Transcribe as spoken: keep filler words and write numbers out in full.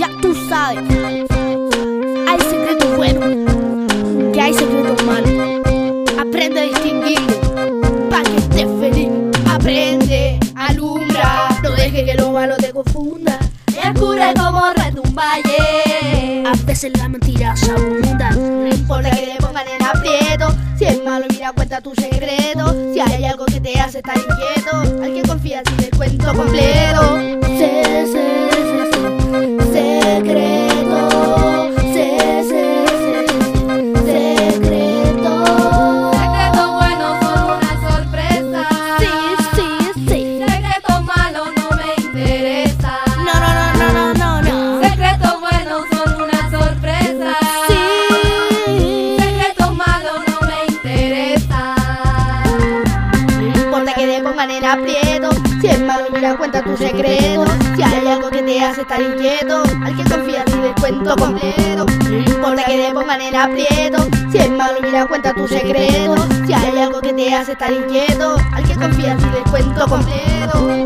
Ya tú sabes, hay secretos buenos, que hay secretos malos. Aprende a distinguirlo, para que estés feliz. Aprende, alumbra, no dejes que lo malo te confunda. Descubre cómo retumballe. A veces la mentira se abunda. No importa que te pongan en aprieto, si es malo mira cuenta tu secreto. Si hay algo que te hace estar inquieto, al que confías y del cuento completo. Se, se, se, se, secreto. Se, se, se, se, secreto. Secretos buenos son una sorpresa. Sí, sí, sí. Secretos malos no me interesa. No, no, no, no, no, no, no. Secretos buenos son una sorpresa. Sí. Secretos malos no me interesa. No importa que te pongan en aprieto, si es malo mira cuenta tu secreto. Si hay algo que te hace estar inquieto, al que confías y del cuento completo. No importa que te pongan en aprieto, si es malo mira cuenta tu secreto. Si hay algo que te hace estar inquieto, al que confías y del cuento completo.